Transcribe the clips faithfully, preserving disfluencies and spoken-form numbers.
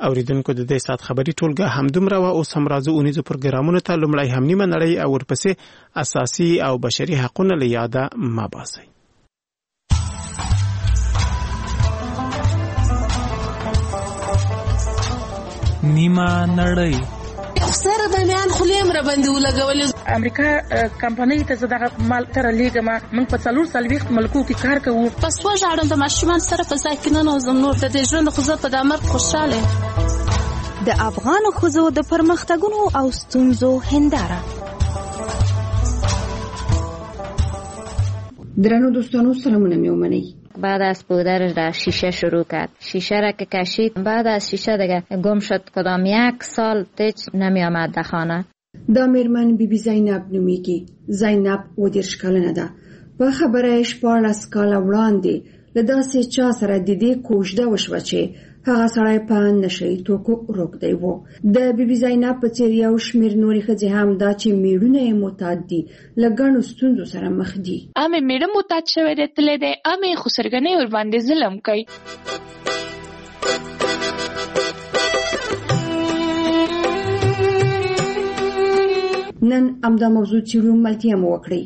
اوریدونکو د دې سات خبري ټولګه همدومره و اوس هم راځو اونیزو پروګرامونو ته لومړی هم نیمه نړۍ او ورپسې اساسي او بشري حقوقونه له یاده ما باسي. نیمه نړۍ سره د میان خلیم را باندې ولګول. امریکا کمپنۍ ته زړه مال تر لیګما موږ په څلور سلويخت ملکو کې کار کوو. پس و ژړم د ماشومان سره په ځای کې نه نوزم نور د دې ژوند خو زه په دامر خوشاله. د افغان خزو د پرمختګونو او ستونزو هنداره. درنو دوستانو سلامونه میومنی. بعد از پودرش را شیشه شروع کرد. شیشه را که کشید بعد از شیشه دیگه گم شد. کدام یک سال تیچ نمی آمد در خانه. دا میرمن بی بی زینب نومیگی. زینب و دیرش کلنه ده. با خبرش پارلس کالا وړاندې لداسې چا سره د دې کوژده وشوه چې هغه سړی په نشهیي توکو روږدی و. د بی بی زینب په څېر یو شمېر نورې ښځې هم دا چې میړونه یې معتاد دي له ګڼو ستونزو سره مخ دي. امې میړه معتاد شوی دی تللی دی، امې خسرګنۍ ورباندې ظلم کوي. نن همدا موضوع څېړو، ملتیا مو وکړئ.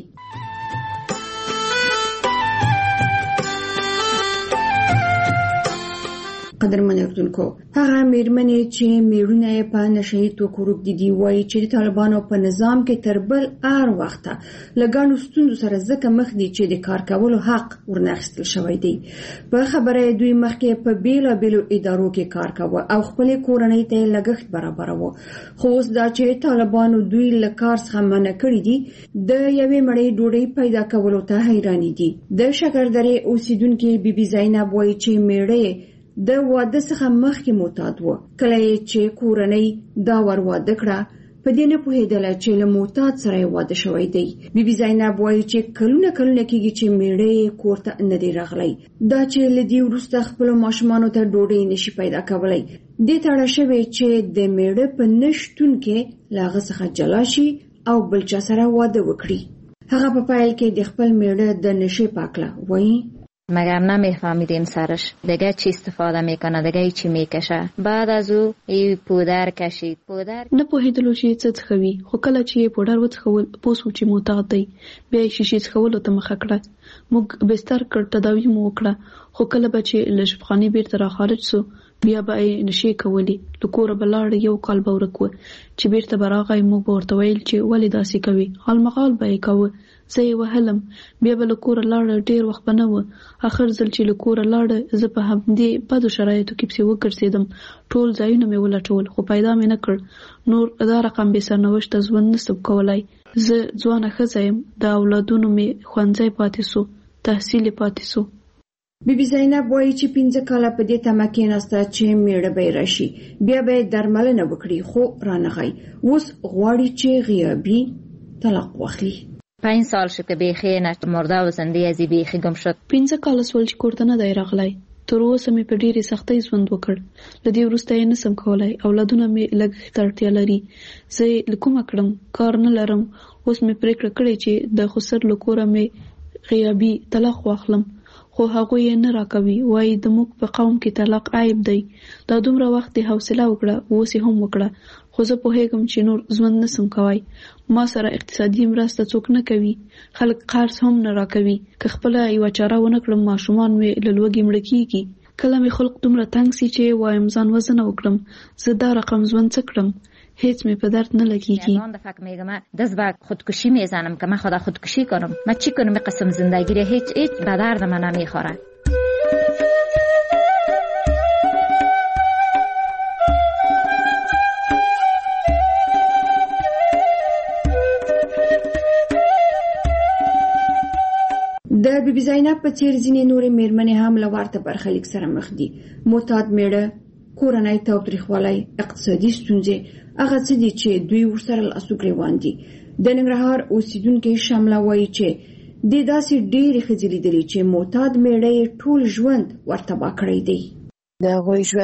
قدرمن اردوونکو، هغه میرمنې چې میړونه یې په نشهیي توکو روږدي دي وایي چې د طالبانو په نظام کې تر بل هر وخته له ګڼو ستونزو سره ځکه مخ دي چې د کار کولو حق ورنه اخیستل شوی دی. په خبره دوی مخکې په بیلابیلو ادارو کې کار کاوه او خپلې کورنۍ ته یې لګښت برابروه، خو اوس دا چې طالبانو دوی له کار څخه منع کړي دي د یوې مړۍ ډوډۍ پیدا کولو ته حیرانې دي. د شکردرې اوسیدونکې بي بي زینب وایي چې میړه د واده څخه مخکې معتاد و. کله چې کورنۍ دا ور واده کړه په دې نه پوهېدله چې له معتاد سره یې واده شوی دی. بي بي زینب وایي چې کلونه کلونه کېږي چې میړه یې کور ته نه دی راغلی. دا چې له دې وروسته خپلو ماشومانو ته ډوډۍ نشي پیدا کولی، دې تړه شوې چې د میړه په نه شتون کې له هغه څخه جلا شي او بل چا سره واده وکړي. هغه په پیل کې د خپل میړه د نشې په هکله وایي: مگر نمیفهمیدیم سرش دیگه چی استفاده میکنه، دیگه چی میکشه. بعد از او ای پودر کشید. پودر نه پوهیدلو چې څه څښوي، خو کله چې پودر وڅښول پوه شو چې معتاد دی. بیا یې شیشې څښولو ته مخه کړه. موږ بستر کړ، تداوی مو وکړه، خو کله به چې له شفاخانې بیرته را خارج سو بیا به یې نشې کولې. له کوره به لاړ، یو کال به ورک و چې بیرته به راغی. موږ به ورته ویل چې ولې داسې کوي، حالمغال به یې کوه. زه یې وهلم، بیا به له کوره لاړه، ډېر وخت به نه و. آخر ځل چې له کوره لاړه زه په همدې بدو شرایطو کې پسې وګرځېدم. ټول ځایونه مې ولټول خو پیدا مې نه کړ. نور دا رقم بې سرنوشته ژوند نسم کولی. زه ځوانه ښځه یم، د اولادونو مې ښوونځی پاتې سو، تحصیل یې پاتې سو. بی بی زینب وایي چې پنځه کاله په دې تمه کېناسته چې میړه به یې راشي، بیا به یې درملنه وکړي، خو رانغی. اوس غواړي چې غیابي طلاق واخلي. پنج سال شد که بیخی نشد، مرده و زنده ازی بیخی گم شد. پنځه کاله سول چې کور ته نه دی راغلی. تر اوسه مې په ډېرې سختۍ ژوند وکړ. له دې وروسته یې نسم کولی. اولادونه مې لږ ته اړتیا لري. زه یې له کومه کړم، کار نه لرم. اوس مې پرېکړه کړې چې د خسر له کوره مې غیابي طلاق واخلم، خو هغوی یې نه راکوي. وایي د موږ په قوم کې طلاق عیب دی. دا دومره وخت یې حوصله وکړه، اوس یې هم وکړه، خو زه پوهېږم چې نور ژوند نسم کوی. ما سره اقتصادي مرسته څوک نه کوي، خلک قرض هم نه راکوي. که خپله یوه چاره ونه کړم ماشومان مې له لوږې مړه کېږي. کله مې خلق دومره تنګ سي چې وایم ځان وزنه وکړم، زه دا رقم ژوند څه کړم، هیچ می په درد نه لگیږي. من فکر میگم دست به خودکشی میزنم که من خدا خودکشی کنم. من چی کنم؟ این قسم زندگی را هیچ هیچ به درد من نمیخوره. د بی بی زینب په څېر ځینې نورې میرمنې هم له ورته برخلیک سره مخ دي. معتاد میړه، کورنۍ تاوتریخوالی، اقتصادي ستونزې، هغه څه دي چې دوی ورسره لاسو ګرېوان دي. د ننګرهار اوسیدونکې شمله وایي چې دې داسې ډېرې ښځې لیدلي چې معتاد میړه یې ټول ژوند ورتباه کړی دی. د هغوی ژوند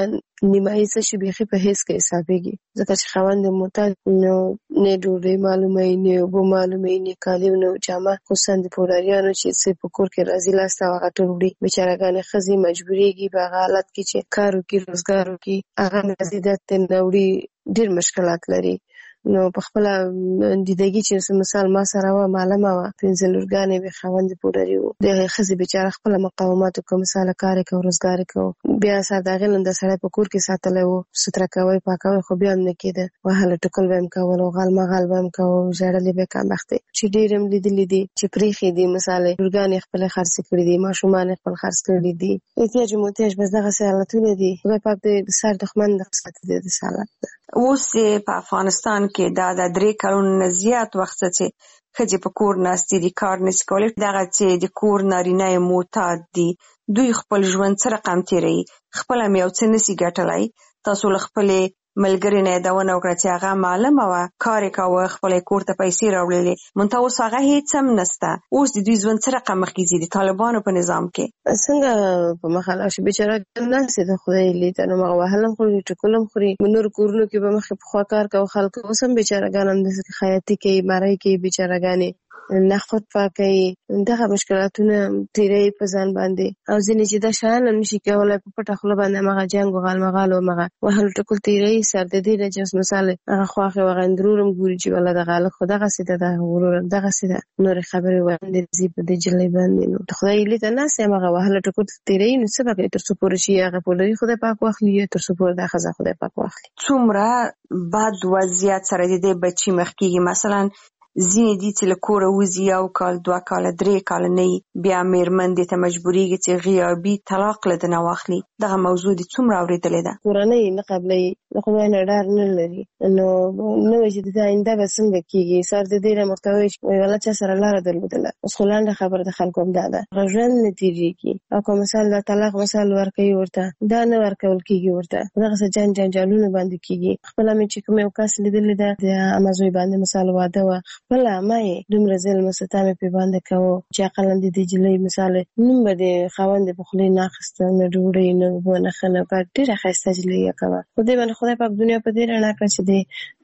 نیمایي څه شي بیخي په هیڅ کې حسابېږي، ځکه چې خاوند محتاج نو نه ډوډۍ معلومه یې، نه اوبه معلومه یې، نه کالي، نه جامه، خصوصا د پوډاریانو چې څه په کور کې راځي لاسته هغه ټول وړي. بیچارهګانې ښځې مجبورېږي په هغه حالت کې چې کار وکړي، روزګار وکړي، هغه مزیدات ترې نه وړي، ډېر مشکلات لري. نو په خپله دیدګي چې مثال ما سره وه، معلمه وه، پنځه لورګانې وې، خاوند یې پوډري و. د ښځې بیچاره خپله مقاومت وکړه، مثاله کار یې کوه، روزګار یې کوه. بیا سر د هغې نه د سړی په کور کې ساتلی و، ستره کوی پاکوی، خو بیا هم نه کېده. وهله ټوکل به یې هم کولو، غل مغل به یې هم کوه، ژړلې به یې کمبختې، چې ډېر هم لیدلي دي چې پرېښې دي. مثال لورګانې خپلې خرڅې کړي دي، ماشومان یې خپل خرڅ کړي دي. احتیاج محتاج بس دغسې حالتونه دي. خدای پاک دې د سر دښمن دغه ساتي د دې حالت ده. اوس په افغانستان کې دا د درې کلونو نه زیات وخت چې ښځې په کور ناستې دي، کار نشي کولی. دغه چې د کور نارینه یې معتاد دي، دوی خپل ژوند څه رقم تېروي، خپله هم یو څه نشي ګټلی. تاسو له خپلې ملګرې نه یادونه وکړه چې هغه معلمه وه، کار یې کوه، خپله یې کور ته پیسې راوړلې، منتها اوس هغه هېڅ هم نشته. اوس د دوی ژوند څه رقم مخکې ځي د طالبانو په نظام کې؟ څنګه په مخه لاړ شي؟ بیچاره ناستې ده، خدای یې لیده، نو هغه وهل هم خوري، ټکول هم خوري. نورو کورونو کې به مخکې پخوا کار کوه خلکو، اوس هم بیچارهګان همداسې خیاطي کوي، مرۍ کوي، بیچارهګانې نخود پاکوي. دغه مشکلاتونه تېروي په ځان باندې. او ځینې چې دا شیان هم نشي کولی، په پټه خوله باندې همغه جنګ و غالمغال و همغه وهل ټکول تېروي. سر د دې نه چې اوس مثال هغه خواښې وغه اندرور هم ګوري چې والله دغه هلک خو دغسې ده، دغه ورور هم دغسې ده، نورې خبرې وړاندې ځي په دې جلۍ باندې. نو د خدای لیده ناست یم، هغه وهله ټکول تېروي. نو څه به کوي تر څو پورې چې هغه پولري خدای پاک واخلي، یا تر څو پورې دا ښځه خدای پاک واخلي. څومره بد وضعیت سره د دې بچي مخ کېږي؟ مثلا ځینې دي چې له کوره وځي، یو کال، دوه کاله، درې کاله نه وي، بیا مېرمن دې ته مجبورېږي چې غیابي طلاق له ده نه واخلي. دغه موضوع دې څومره اورېدلې ده؟ کورنۍ نه قبلوي، د خدای نه ډار نه لري. نو نه وایي چې د ده آینده به څنګه کېږي. سر د دې نه ورته وایي چې والله چا سره لاره درلودله. اوس خو لنډه خبره د خلکو هم دا ده، هغه ژوند نه تېرېږي. او که مثال دا طلاق مثال ورکوي ورته، دا نه ورکول کېږي ورته، دغسې جنګ جنجالونه باندې کېږي. خپله مې چې کوم یو کس لیدلې ده، د عمه زوی باندې مثال واده وه، خپله عمه یې دومره ظلم و ستم یې پرې باندې کوه چې عقلاً د دې جلۍ مثال نوم به د خاوند یې په خولې نه اخېسته، نه ډوډۍ، نه اوبه، نه ښه، نه بد. ډېره ښایسته جلۍ یې کوه. خو دې باندې خدای پاک دنیا په دې رڼا کړه چې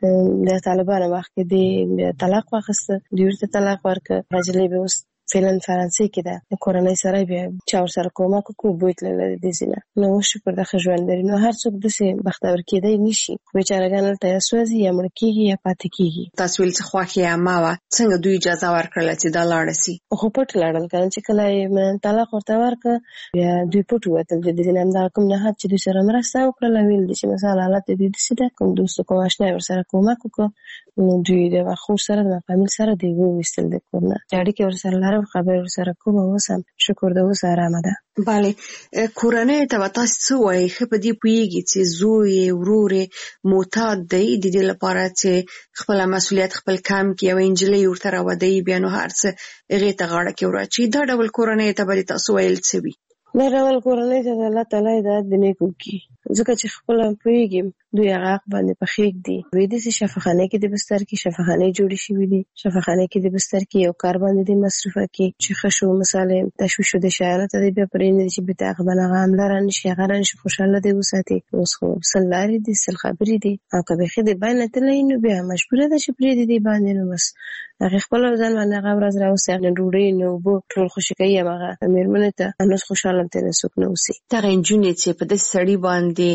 د طالبانو وخت کې دې طلاق واخېسته، دوی ورته طلاق ورکړه. هغه جلۍ به اوس فعلا فرانسې کې ده، د کورنۍ سره بیا چا ورسره کومک وکړو، بوی تللی د دې ځای نه. نو شکر د ښه ژوند لري. نو هر څوک داسې بختور کېدی نشي، خو بیچارهګان هلته یا سوځي، یا مړه کېږي، یا پاتې کېږي. تاسو ویل چې خوښې یې عمه وه، څنګه دوی اجازه ورکړله چې دا لاړه سي؟ خو پټ لاړل که نه، چې کله یې طلاق ورته ورکړه بیا دوی پټ ووتل. د دې نه همدغه کوم نهاد چې دوی سره مرسته وکړله، ویل دي چې مثال حالت د دوی داسې ده، کوم دوست کوم اشنا یې ورسره کومک وکړو، نو دوی د خور سره د فامیل سره دوی وویستل د کور نه. اړیکې ورسره لرم، خبرې ورسره کوم. اوس هم شکر د اوس ارامه ده. بله، کورنۍ ته به تاسو څه وایي؟ ښه په دې پوهېږي چې زوی یې، ورور یې معتاد دی، د دې لپاره چې خپله مسؤلیت خپل کم کړي، یوه نجلۍ ورته راودوي، بیا نو هر څه هغې ته غاړه کې وراچوي. دا ډول کورنۍ ته به تاسو ویل څه وي؟ دا ډول کورنۍ ته د الله تعالی هدایت د نیکو کړي، ځکه چې خپله پوهېږي دوی هغه حق باندې په خېږ دي. دوی داسې شفاخانۍ کې د بستر کې شفاخانۍ جوړې شوي دي، شفاخانۍ کې د بستر کې یو کار باندې د مصرفه کې چې ښه شو، مثال تشویش د شیانو ته دی، بیا پرېږدي چې بېرته هغه باندې هغه حمله رانشي، هغه رانشي، خوشحاله دی وساتي. اوس خو سل لارې دي، سل خبرې دي. او که بیخي د بای نه تللی نو بیا مجبوره ده چې پرېږدي دې باندې. نو بس هغې خپله ځان باندې هغه ورځ راوسي، نه ډوډۍ، نه اوبه، ټول خوشي کوي همغه مېرمنې ته. نو خوشحاله هم ترې څوک نه اوسي. دغه نجونې چې په داسې سړي باندې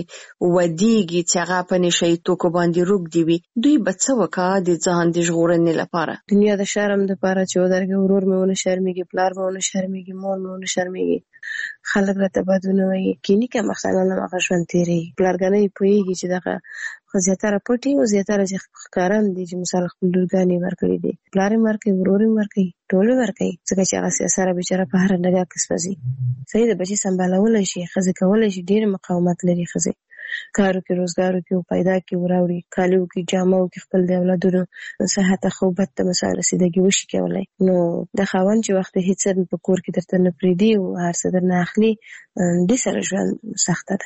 ودېږي چې هغه په نشه یي توکو باندې روږدې وي، دوی به څه وکړه د ځان د ژغورنې لپاره؟ دنیا د شرم دپاره چې ودرېږي، ورور مې ونه شرمېږي، پلار مې ونه شرمېږي، مور مې ونه شرمېږي، خلک راته بد ونه وایي، کیني که مخصنان هم هغه ژوند تېروي. پلارګانۍ پوهېږي چې دغه خو زیاتره پټ وي، او زیاتره چې ښکاره هم دي چې مثال خپل لورګانې یې ورکړي دي، پلار یې ورکوي، ورور یې ورکوي، ټول یې ورکوي، ځکه چې هغه سره بیچاره په هره ډګر کې سوځي. صحیح ده، بچي سنبالولی شي، ښځې کولی شي، ډېر مقاومت لري ښځې، کار وکړي، روزګار وکړي، پیدا کړي، وراوړي، کالي وکړي، جامه وکړي، خپل د اولادونو صحت ښه بد ته مثال رسیدګي وشي کولی. نو د خاوند چې وخت هېڅ څه په کور کې درته نه پرېږدي او هر څه درنه اخلي، دې سره ژوند سخته ده.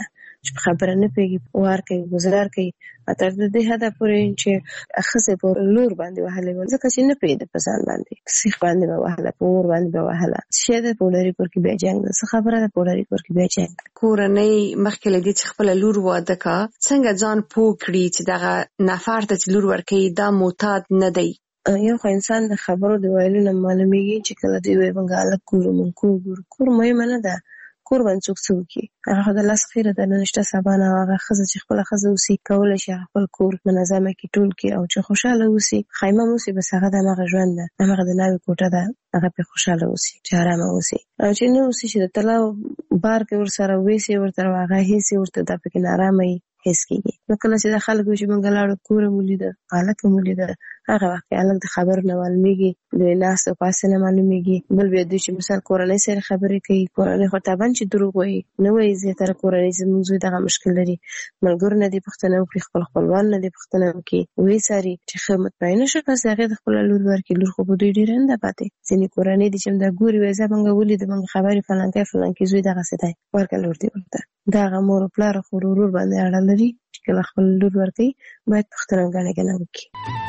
چې خبره نه پیږي وار کوي گزار کوي تر دې حدا پورې چې اخصه پر لور باندې وهله ځکه چې نه پیدا په ځان باندې سیخ باندې به وهله پور باندې به وهله شه د پولاري کور کې بیا جنگ څه خبره ده پولاري کور کې بیا جنگ کورنۍ مخکې لدی چې خپل لور واده کا څنګه ځان پوه کړی چې دغه نفر ته لور ورکړي دا معتاد نه دی یو خو انسان د خبرو دی ویلو نه معلومیږي چې کله دی وي بنګاله کور مون کور کور مې نه ده کور باندې څوک څوک هغه د لاس خیره د ننشته سبانه هغه خزه چې خپل خزه وسی کولای شي خپل کور منظمه کی ټول کی او چې خوشاله وسی خیمه وسی بس هغه د هغه ژوند ده هغه د ناوی کوټه ده هغه په خوشاله وسی چې آرام وسی او چې نو وسی چې د تلاو بار کې ور سره وسی ورته هغه هیڅ ورته د پکې آرامي هیڅ کیږي نو کله چې د خلکو چې منګلاړو کور مولیده حالت مولیده هغه وخت الګ د خبر نه معلومیږي د ناس او پاسه نه معلومیږي بل بیا د چې مثال کورنۍ سره خبرې کوي کورنۍ خو تابان چې دروغ وایي نو وایي زیاتره کورنۍ زموږ دغه مشکل لري ملګر نه دی پښتنه او خپل خپلوان نه دی پښتنه کې وی ساري چې خدمت پاینه شو پس هغه د خپل لور ورکی لور خو په دوی ډیر نه پاتې ځینې کورنۍ دي چې دا ګوري وایي زمونږ ولې د موږ خبرې فلان کې فلان کې زوی دغه ستای ورکه لور دی ورته دا غمور پلار خو ورور باندې اړه لري چې کله خپل لور ورکی باید پښتنه غاڼه کنه وکي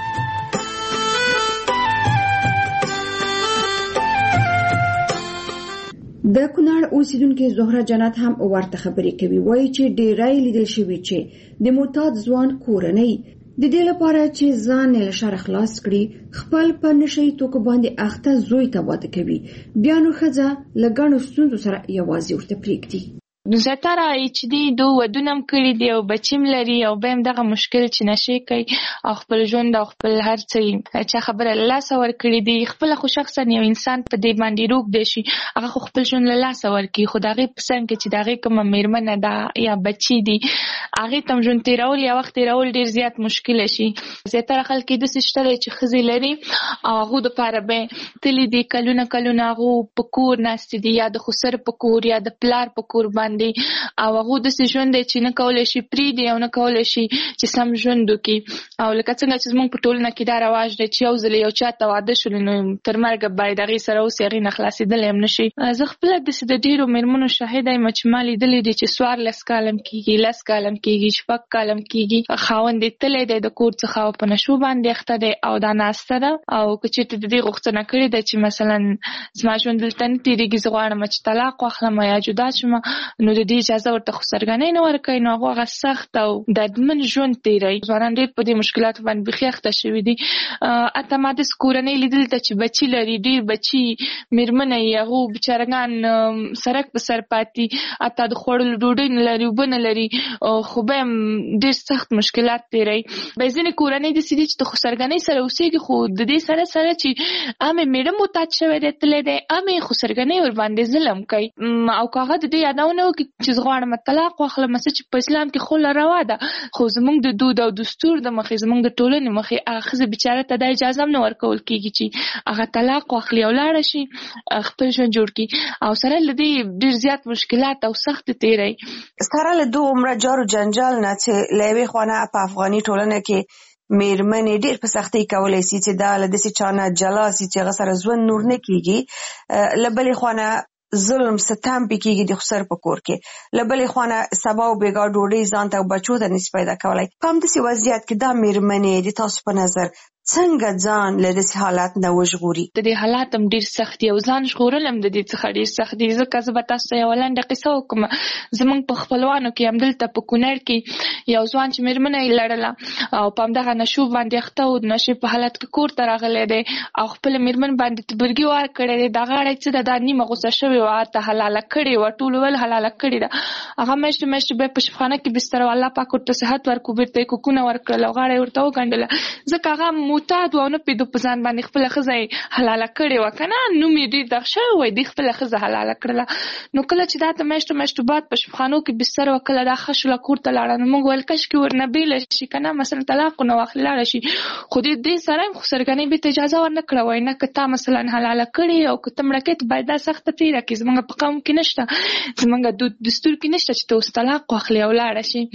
د کونړ اوسیدونکو زهره جنت هم ورته خبرې کوي وایي چې ډیرای لیدل شوی چې د معتاد ځوان کورنۍ د دې لپاره چې ځان له شر خلاص کړي خپل په نشي توکو باندې اخته زوی ته واده کوي بیا نو خزه لګانو ستونزو سره یوازې ورته پریږدي زیاتره چې دی دو ودونم کړی دی او بچیم لري او بهم دغه مشکل چې نشي کوي او خپل ژوند او خپل هر څه چې خبره الله سور کړی دی خپل خو شخصا یو انسان په دې باندې روغ دی شي هغه خپل ژوند الله سور کوي خدای پسند کې چې دغه کوم میرمن ده یا بچی دی هغه تم ژوند تیرول یا وخت تیرول ډیر زیات مشکل شي زیاتره خلک د سشتره چې خزي لري او هغه د پاره به تلی دی کلونه کلونه هغه پکور ناست دی یا د خسر پکور یا د پلار پکور باندې او هغه د ژوند چې نه کولای شي پری دی او نه کولای شي چې سم ژوند وکي او لکه څنګه چې موږ په ټولنه کې دا رواج دی چې یو ځل یو چا ته واده شول نو تر مرګ باید هغه سره اوس هغه نه خلاصېدل هم نشي زه خپل د ډیرو میرمنو شاهد یم چې مالي دلې دي چې سوار لس کالم کیږي لس کالم کیږي شپږ کالم کیږي خاوند تلې د کور څخه په نشو باندې اخته دی او دا ناسته ده او چې ته د دې غوښتنه کړې ده چې مثلا زما ژوند دلته نه تیریږي زه غواړم چې طلاق واخلم یا جدا شم نو د دې اجازه ورته خسرګنۍ نه ورکوي نو هغه سخت او ددمن ژوند تیری ځوانان ډېر په دې مشکلاتو باندې بخي اخته شوي دي اته ما د کورنۍ لیدل ته چې بچي لري ډېر بچي میرمنې یې هغو بچارګان سرک په سر پاتې اته د خوړلو ډوډۍ نه لري اوبه نه لري خو به هم ډېر سخت مشکلات تیری به ځینې کورنۍ داسې دي چې د خسرګنۍ سره اوسېږي خو د دې سره سره چې امې میړه معتاد شوی دی تللی دی امې خسرګنۍ ورباندې ظلم کوي او که هغه د دې یادونه وکړي چې غواړم طلاق واخلم چې په اسلام کې خو روا ده خو زمونږ د دود او دستور د مخې زمونږ د ټولنې مخې هغه ښځه بیچاره ته د اجازه هم نه ورکول کېږي چې هغه طلاق واخلي او لاړه شي خپل ژوند جوړ کړي او سره له دې ډېر زیات مشکلات او سخت تیری سره له دو عمره جار و جنجال نه چې له یوې خوا نه په افغاني ټولنه کې میرمنې ډېر په سختۍ کولی شي چې دا له داسې چا نه جلا شي چې هغه سره ژوند نور نه کېږي له بلې خوا نه ظلم ستم پکېږي د خسر په کور کې لبلې خوانه سبا او بیګا ډوډۍ ځان ته بچو ته نس پیدا کولای په همداسې وضعیت کې دا میرمنې د تاسو په نظر څنګه ځان له داسې حالات نه وژغوري د دې حالات هم ډېر سخت دي او ځان ژغورل هم د دې څخه ډېر سخت دي ځکه زه به تاسو ته یوه لنډه قصه وکړم زموږ په خپلوانو کې همدلته په کونړ کې یو ځوان چې میرمنه یې لرله او په همدغه نشو باندې اخته و د نشې په حالت کې کور ته راغلی دی او خپله میرمن باندې تبرګي وار کړی دی دا غاړه څه ده دا نیمه غوسه شوې وه هلته حلاله کړې وه ټول ویل حلاله کړې ده هغه میاشتې میاشتې بیا په شفخانه کې بستر و الله پاک ورته صحت ورکړو بېرته یې کوکونه ورکړل او غاړه یې ورته وګنډله ځکه هغه معتاد و او نه پوهېدو په ځان باندې خپله ښځه یې حلاله کړې وه که نه نوم یې ډېر دغ شوی وی دوی خپله ښځه حلاله کړله نو کله چې دا ته میاشتو میاشتو بعد په شفخانو کې بستر وه کله دا ښه شوله کور ته لاړه نو موږ ویل کشکې ورنه بېله شي که نه مثلا طلاق ونه واخلي لاړه شي خو دې دې سره هم خو سرګنۍ بېرته اجازه ورنه کړه وایي نه که تا مثلا حلاله کړې او که ته مړه کوې ته باید دا سخته تېره کړې زموږ په قوم کې نشته زموږ دود دستور کې نشته چې ته اوس طلاق واخلې او لاړه شي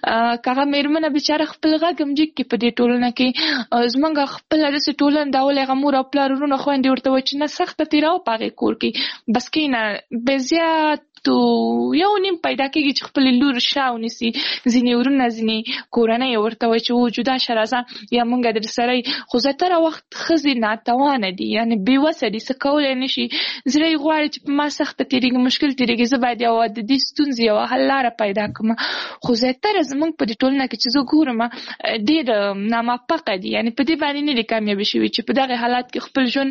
که هغه مېرمنه بېچاره خپل غږ هم جګ کړي په دې ټولنه کې زموږ خپله داسې ټولنه دا ولې هغه مور او پلار ورونه خویندې ورته وایي چې نه سخته تېروه په هغې کور کې بس کښېنه بې زیات یو نیم پیدا کېږي چې خپل لور شا ونیسي. ځینې ورونه ځینې کورنۍ ورته وایي چې و جدا شه راځه یا موږ در سره، خو زیاتره وخت ښځې ناتوانه دي، یعنې بېوسه دي، څه کولی نه شي. زړه یې غواړي چې په ما سخته تېرېږي، مشکل تېرېږي، زه باید یوه د دې ستونزې یوه حل لاره پیدا کړم. خو زیاتره زموږ په دې ټولنه کې چې زه ګورم ډېر ناموفقه دي، یعنې په دې باندې نه دي کامیابه شوي چې په دغه حالات کې خپل ژوند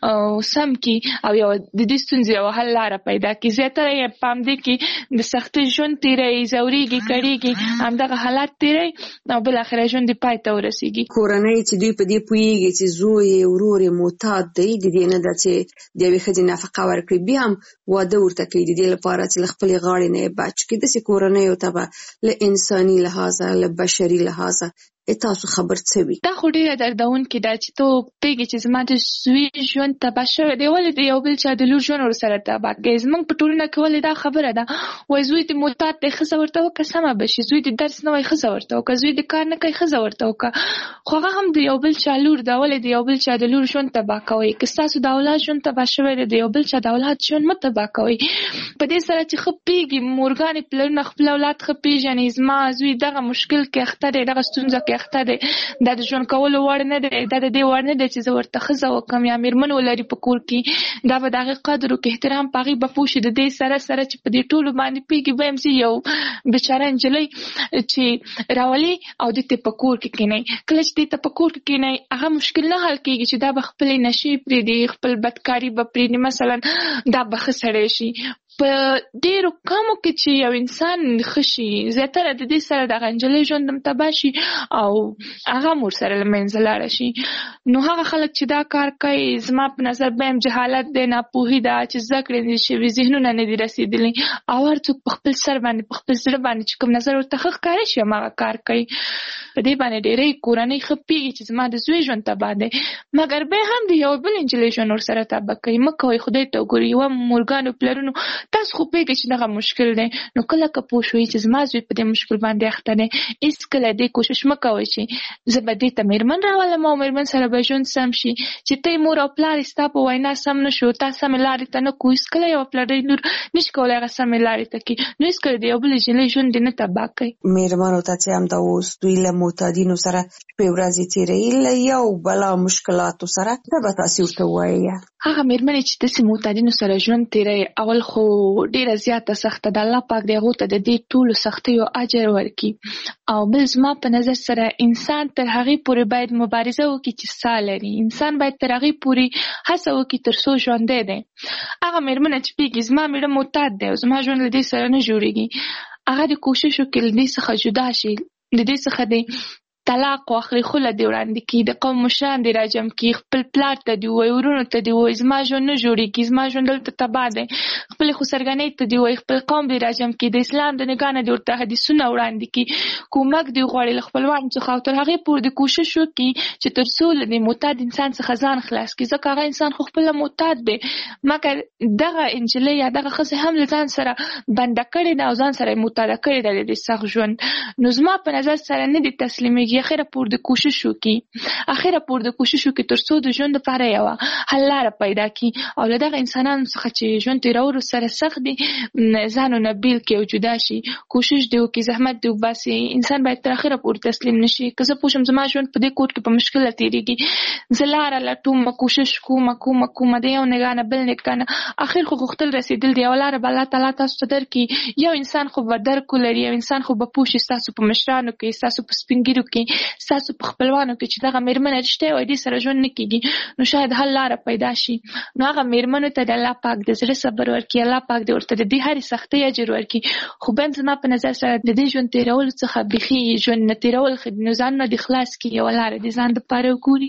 سم کړي او یو د دې ستونزې یوه حل لاره پیدا کړي. زیاتره یې په همدې کې د سختۍ ژوند تېروي، ځورېږي، کړېږي، همدغه حالات تېروي او بالاخره ژوند یې پای ته ورسېږي. کورنۍ چې دوی په دې پوهېږي چې زوی یې ورور یې معتاد دی، د دې نه ده چې د یوې ښځې نفقه ورکړي، بیا هم واده ورته کوي د دې لپاره چې له خپلې غاړې نه یې بچ کړي. داسې کورنیو ته به له انساني لحاظه، له بشري لحاظه تاسو خبر څه وي؟ دا خو ډېره دردونکې ده چې ته پوهېږې چې زما د زوی ژوند تباه شوی دی، ولې د یو بل چا د لور ژوند ورسره تباه کوي. زموږ په ټولنه کې ولې دا خبره ده، وایي زوی د معتاد دی، ښځه ورته وکړه سمه به شي، زوی د درس نه وایي ښځه ورته وکړه، زوی د کار نه کوي ښځه ورته وکړه. خو هغه هم د یو بل چا لور ده، ولې د یو بل چا د لور ژوند تباه کوئ؟ که ستاسو د اولاد ژوند تباه شوی دی، د یو بل چا د اولاد ژوند مه تباه کوئ. په دې سره چې ښه پوهېږي مورګانې پلرونه خپل اولاد ښه پېژني، زما زوی دغه مشکل کې اخته دی، دغه ستونزه کې اخته دی، دا د ژوند کولو وړ نه دی، دا د دې وړ نه دی چې زه ورته ښځه وکړم یا مېرمن ولري په کور کې، دا به د هغې قدر وکړي، احترام په هغې به پوه شي. د دې سره سره چې په دې ټولو باندې پوهېږي ویم زه یو بېچاره نجلۍ چې راولي او دې ته په کور کې کښېنئ، کله چې دې ته په کور کې کښېنئ هغه مشکل نه حل کېږي چې دا به خپلې نشې پرېږدي، خپل بدکاري به پرېږدي، مثلا دا به ښه سړی شي. په ډېرو کمو کې چې یو انسان ښه شي، زیاتره د دې سره دغه نجلۍ ژوند هم تباه شي او هغه هم ورسره له منځه لاړه شي. نو هغه خلک چې دا کار کوي، زما په نظر بیم جهالت دی، ناپوهي ده، چې زده کړې نه دي شوي، ذهنونه نه دي رسېدلي، او هر څوک په خپل سر باندې په خپل زړه باندې چې کوم نظر ورته ښه ښکاره شي هماغه کار کوي. په دې باندې ډېرې کورنۍ ښه پوهېږي چې زما د زوی ژوند تباه دی، مګر بیا هم د یو بل نجلۍ ژوند ورسره تباه کوي. مه کوئ، خدای ته وګورئ. یوه مورګانو پلرونو تاسو خو پوهېږئ چې دغه مشکل دی، نو کله که پوه شوئ چې زما زوی په دې مشکل باندې اخته دی، هېڅکله دې کوشش مه کوئ چې زه به دې ته مېرمن راولم او مېرمن سره به ژوند سم شي. چې ته یې مور او پلار یې ستا په وینا سم نه شو، تا سمې لارې ته نه کړو، هېڅکله یوه پلرۍ لور نشي کولی هغه سمې لارې ته کړي، نو هېڅکله د یو بل نجلۍ ژوند دې نه تباه کوي. مېرمنو ته چې همدا اوس دوی له معتادینو سره شپې ورځې تېروي، له یو بلا مشکلاتو سره، څه به تاسې ورته ووایئ؟ هغه مېرمنې چې داسې معتادینو سره ژوند تېروي، اول خو ډېره زیاته سخته ده، الله پاک دې هغو ته د دې ټولو سختیو اجر ورکړي. او بل زما په نظر سره انسان تر هغې پورې باید مبارزه وکړي چې ساه لري، انسان باید تر هغې پورې هڅه وکړي تر څو ژوندی دی. هغه مېرمنه چې پوهېږي زما مېړه معتاد دی او زما ژوند له دې سره نه جوړېږي، هغه د کوشش وکړي له دې څخه جدا شي، د دې څخه دی طلاق واخلي، خوله دې وړاندې کړي، د قوم مشران دې راجم کړي، خپل پلار ته دې ووایي، ورونو ته دې ووایي زما ژوند نه جوړېږي، زما ژوند دلته تباه دی، خپلې خسرګنۍ ته دې ووایي، خپل قوم دې راجم کړي، د اسلام د نګاه نه دې ورته حدیثونه وړاندې کړي، کومک دې وغواړي له خپلوانو څخه، او تر هغې پورې دې کوشش وکړي چې تر څو له دې معتاد انسان څخه ځان خلاص کړي، ځکه هغه انسان خو خپله معتاد دی، مګر دغه نجلۍ یا دغه ښځه هم له ځان سره بنده کړې ده او ځان سره یې معتاده کړې ده د دې سخت ژوند. نو زما په نظر سره نه دې تسلیمېږي، اخره پورې د کوشش وکړي، اخره پورې د کوشش وکړي تر څو د ژوند لپاره یوه حل لاره پیدا کړي، او له دغه انسانانو څخه چې ژوند تېرولو سره سخت دي ځان ونه بیل کړي او جدا شي، کوشش دې وکړي، زحمت دې وباسي. انسان باید تر اخره پورې تسلیم نه شي. که زه پوه شم زما ژوند په دې کور کې په مشکله تېرېږي، زه لاره لټوم، کوشش کوم کوم کوم د یو نګاه نه بل نګاه نه، اخر خو غوښتل رسېدل دی، یوه لاره به الله تعالی تاسو ته درکړي. یو انسان خو به درک ولري، یو انسان خو به پوه شي ستاسو په مشرانو کې، ستاسو په سپین ږیرو کې، ستاسو په خپلوانو کې چې دغه مېرمنه رښتیا وایي دې سره ژوند نه کېږي، نو شاید حل لاره پیدا شي. نو هغه مېرمنو ته د الله پاک د زړه صبر ورکړي، الله پاک دې ورته د دې هرې سختۍ اجر ورکړي. خو بیا زما په نظر سره د دې ژوند تېرولو څخه بیخي ژوند نه تېرول ښه دي، نو ځانونه دې خلاص کړي، یوه لاره دې ځان دپاره وګوري.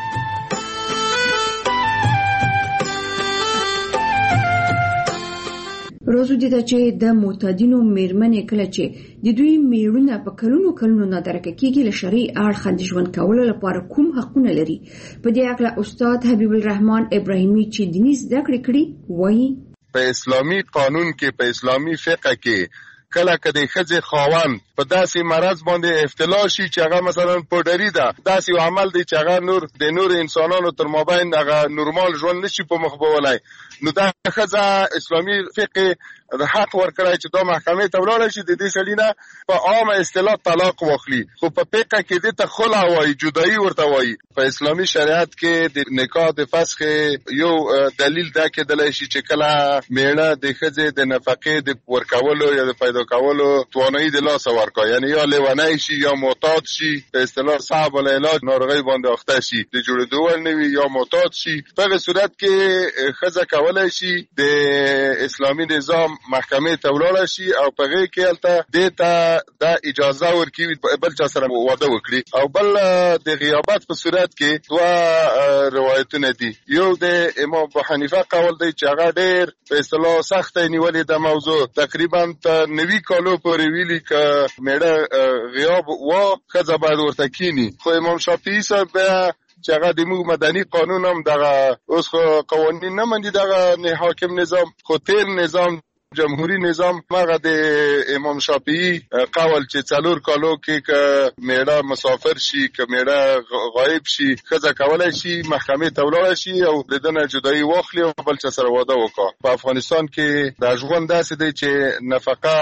روزو دې ته چې د معتادینو مېرمنې کله چې د دوی مېړونه په کلونو کلونو نادرکه کېږي، له شرعي اړخه د ژوند کولو لپاره کوم حقونه لري؟ په دې هکله استاد حبیب الرحمن ابراهیمي چې دیني زده کړې کړي وایي په اسلامي قانون کې، په اسلامي فقه کې کله که د ښځې خاوند په داسې مرض باندې ابتلا شي چې هغه مثلا پوډري ده، داسې یو عمل دی چې هغه نور د نور انسانانو تر مابین هغه نورمال ژوند نشي په مخ بولای، نو دا ښځه اسلامي فقه د حق ورکړی چې دا محکمې ته ولاړه شي، د دې سړي نه په عامه اصطلاح طلاق واخلي. خو په فقه کې دې ته خلع وایي، جدایي ورته وایي. په اسلامي شریعت کې د نکاح د فسخ یو دلیل دا کېدلی شي چې کله میړه د ښځې د نفقې د ورکولو یا د پیدا کولو توانایي د لاسه ورکړي، یعنی یا لیونی شي یا معتاد شي، په اصطلاح صعب العلاج ناروغۍ باندې اخته شي، د جوړېدو وړ نه وي یا معتاد شي. په هغه صورت کې ښځه کولی شي د اسلامي نظام محکمې ته ولاړه شي او په هغې کې هلته دې ته دا اجازه ورکوي بل چا سره واده وکړي. او بل د غیابت په صورت کې دوه روایتونه دي. یو د امام ابو حنیفه قول دی چې هغه ډېر په اصطلاح سخته نیولې د موضوع، تقریبا تر نوي کالو پورې ویلي که میړه غیاب و ښځه باید ورته کیني. خو امام شافعي صاحب بیا چې هغه د موږ مدني قانون هم دغه اوس خو قوانین نه مني دغه حاکم نظام، خو تیر نظام جمهوری نظام هغه د امام شافعي قول چې څلور کالو کې که میړه مسافر شي که میړه غایب شي ښځه کولی شي محکمې ته ولاړه شي او د ده نه جدایي واخلي او بل چا سره واده وکړي. په افغانستان کې دا ژوند داسې دی چې نفقه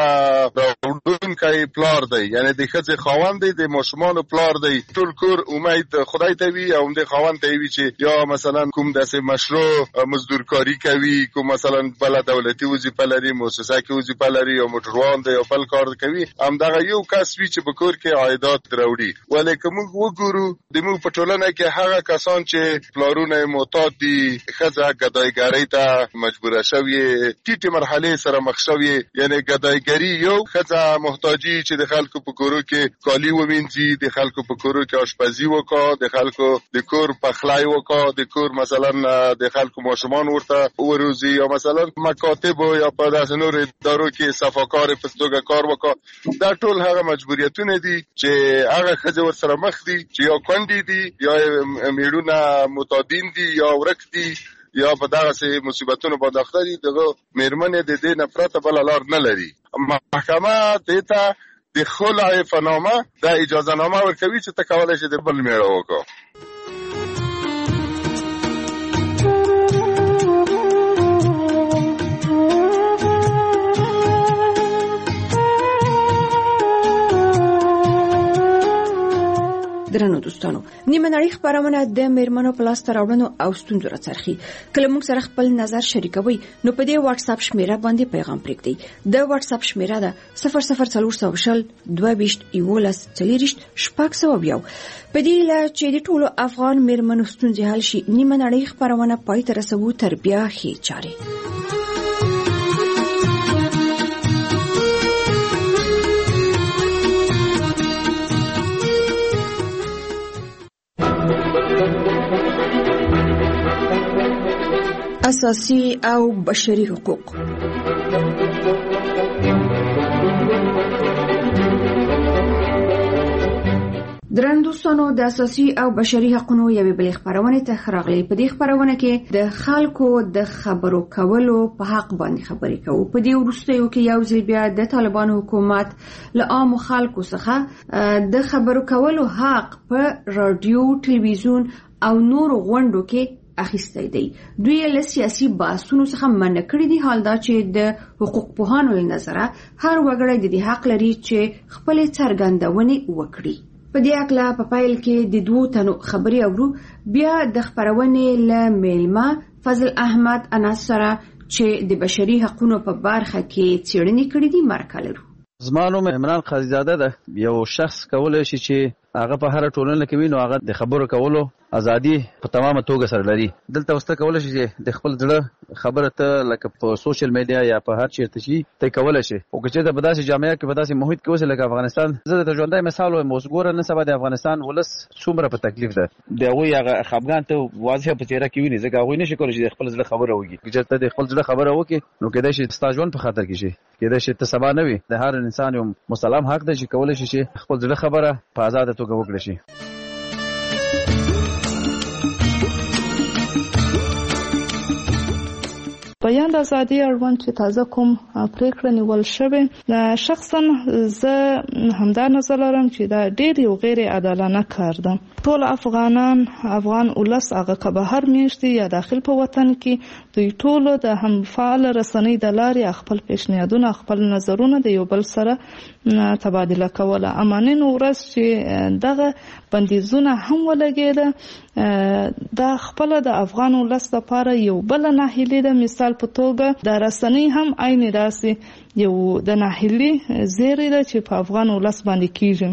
راوړونکی پلار دی، یعنی د ښځې خاوند دی، د ماشومانو پلار دی. ټول کور امید خدای ته وي او همدې خاوند ته وي چې یا مثلا کوم داسې مشروع مزدورکاري کوي، کوم مثلا بله دولتي وظیفه لري، مؤسسه کې وظیفه لري او موټروان دی او بل کار کوي، همدغه یو کس وي چې په کور کې عایدات راوړي. ولې که موږ وګورو د موږ په ټولنه کې هغه کسان چې پلارونه یې معتاد دي، ښځه ګدایګرۍ ته مجبوره شوې، ټیټې مرحلې سره مخ شوې، یعنی ګدایګري یو، ښځه محتاجي چې د خلکو په کورو کې کالي ووینځي، د خلکو په کورو کې آشپزي وکړه، د خلکو د کور پخلی وکړه، د کور مثلا د خلکو ماشومان ورته وروزي، یا مثلا مکاتب یا په داسې نور ادارو کې صفاکار په توګه کار وکړه. دا ټول هغه مجبوریتونه دي چې هغه ښځې ورسره مخ دي چې یا کونډې دي یا میړونه معتادین دي یا ورک دي یا په دغسې مصیبتونو باندې اخته دي. دغه میرمنې د دې نه پرته بله لار نه لري. محکمه دې ته د خلع په نامه دا اجازه نامه ورکوي چې ته کولی شې د بل میړه وکړه. درنو دوستانو، نیمه نړۍ خپرونه د میرمنو په لاسته راوړنو او ستونزو راڅرخي. کله موږ سره خپل نظر شریکوي نو په دې واتس اپ شمیره باندې پیغام پرېږدئ. د واتس اپ شمیره ده صفر صفر څلور سوه شل دوه ویشت یولس څلېرویشت شپږ سوه یو. په دې هیله چې د ټولو افغان میرمنو ستونزې حل شي، نیمه نړۍ خپرونه پای ته رسوو تر بیا ښې چارې. اساسي او بشري حقوق. درنو دوستانو، د اساسي او بشري حقوقو یوې بلې خبرونه ته راغلي. په دې خبرونه کې د خلکو د خبرو کولو په حق باندې خبرې کوو. په دې وروستیو کې یو ځل بیا د طالبانو حکومت له عامو خلکو څخه د خبرو کولو حق په رادیو، ټلویزیون او نورو غونډو کې اخیستی دی. دوی له سیاسي بحثونو څخه منع کړي دي. حال دا چې د حقوق پوهانو له نظره هر وګړی د دې حق لري چې خپل څرګندونې وکړي. په دې اړه په پایل کې د دوه تنو خبري اورو. بیا د خبرونې له میلمه فضل احمد انس سره چې د بشري حقوقو په برخه کې څېړنې کړې دي مرکه لرو. زما نوم عمران قاضیزاده ده. یو شخص کولای شي چې هغه په هر ټولنه کې ویني، هغه د خبرو کولو ازادي په تمامه توګه سره لري. دلته وسته کولای شي چې د خپل ځړه خبره ته لکه په سوشل میډیا یا په هر چیرته شي ته کولای شي. او چې د بداسي جامعه کې بداسي محیط کې اوسه لکه افغانستان، زه د ژوندۍ مثال وایم. اوس ګوره نن سبا د افغانستان ولس څومره په تکلیف ده. د هغوی هغه خفګان ته واضح په څېره کې ویني، ځکه هغوی نشي کولی چې د خپل ځړه خبره وکړي. چې ته د خپل ځړه خبره وکړي نو کېدای شي ستا ژوند په خطر کې شي، کېدای شي ته سبا نه وي. د هر انسان یو مسلم حق دی چې کولی شي چې خپل ځړه خبره په آزاده توګه وکړي شي. په بیان د ازادي اړوند چې تازه کوم پریکړه نیول شوې، شخصا زه همدا نظر لرم چې دا ډېر یو غیر عادلانه کار ده. ټول افغانان افغان ولس هغه که بهر میشتي یا داخل په وطن کې، دوی ټول د هم فعال رسنۍ د لارې خپل پیشنهادونه خپل نظرونه د یو بل سره تبادله کوله. امانین ورځ چې دغه بندیزونه هم ولګېده، دا خپل د افغان ولس لپاره یو بل ناهیلي ده. مثال په توګه د رسنۍ هم عین داسې یو د ناهیلي زیری ده چې په افغان ولس باندې کیږي.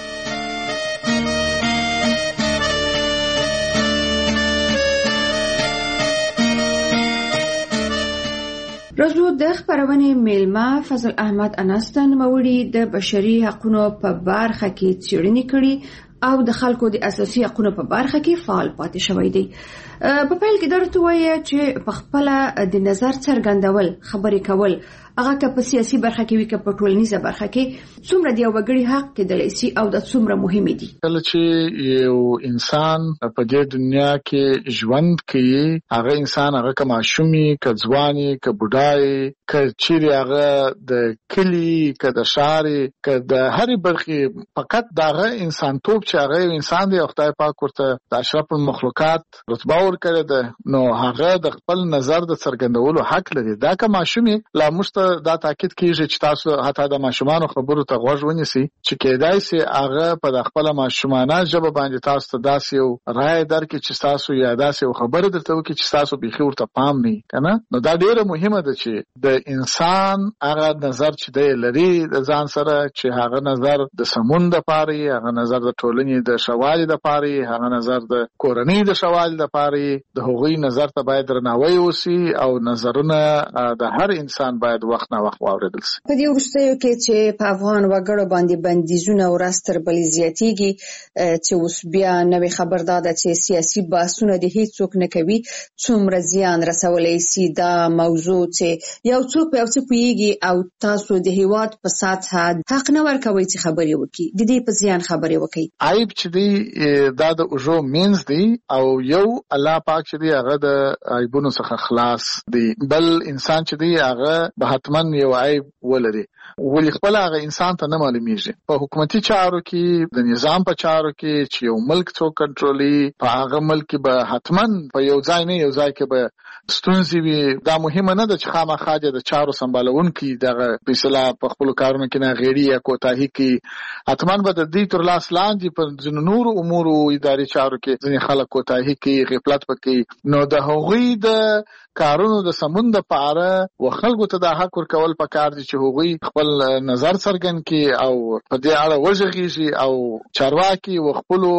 راځو د خبرونې میلمه فضل احمد انستن موړي د بشري حقوقو په برخه کې څېړنې کړي او د خلکو د اساسي حقوقو په برخه کې فعال پاتې شوی دی. په پیل کې درته وایي چې په خپل د نظر څرګندول خبرې کول هغه که په سیاسي برخه کې وي که په ټولنیزه برخه کې څومره د یو وګړي حق کېدلی شي او د څومره مهم دي. کله چې یو انسان په دې دنیا کې ژوند کوي، هغه انسان هغه که ماشوم وي که ځوان وي که بوډا وي که چیرې هغه د کلي که د ښار که د هرې برخې، فقط دغه انسانتوب چې هغه یو انسان دی او خدای پاک ورته د اشرف المخلوقات رتبه ورکړې ده، نو هغه د خپل نظر د څرګندولو حق لري. دا که ماشوم وي، لا موږ ته دا تاکید کیږي چې تاسو حتی د ماشومانو خبرو ته غوږ ونیسئ چې کېدای شي هغه په د خپل ماشومانه ژبه باندې تاسو ته داسې یو رایه درکړي چې تاسو یا داسې یو خبره درته وکړي چې تاسو بیخي ورته پام نه وي که نه. نو دا ډېره مهمه ده چې د انسان هغه نظر چې دی لري د ځان سره، چې هغه نظر د سمون دپاره وي، هغه نظر د ټولنې د ښه والي دپاره وي، هغه نظر د کورنۍ د ښه والي دپاره وي. د هغوی نظر ته باید درناوی وشي او نظرونه د هر انسان باید وخت نه وخت واورېدل شي. په دې وروستیو کې چې په افغان وګړو باندې بندیزونه ورځ تر بلې زیاتېږي، چې اوس بیا نوې خبر دا ده چې سیاسي بحثونه د هیڅوک نه کوي، څومره زیان رسولی شي دا موضوع چې یو څوک په یو څه پوهېږي او تاسو د هېواد په سطحه حق نه ورکوئ چې خبرې وکړي، د دې په زیان خبرې وکړي. عیب چې دی دا د اوږو منځ دی او یو الله پاک چې دی هغه د عیبونو څخه خلاص دی، بل انسان چې دی هغه به حتما یو عیب ولري، ولې خپل هغه انسان ته نه معلومیږي. په حکومتي چارو کې د نظام په چارو کې چې یو ملک څوک کنټرولي، په هغه ملک کې به حتما په یو ځای نه یو ځای کې به ستونزې وي. دا مهمه نه ده چې خامخا د چارو سمبالونکي دغه فیصله په خپلو کارونو کې نه غیړي یا کوتاهي کوي، حتما به د دې تر لاس لاندې په ځینو نورو امورو اداري چارو کې ځینې خلک کوتاهي کوي، غفلت پکوي. نو د هغوی د کارونو د سمون دپاره و خلکو ته دا حق ورکول پکار دي چې هغوی خپل نظر څرګند کړي او په دې اړه وږغېږي او چارواکي و خپلو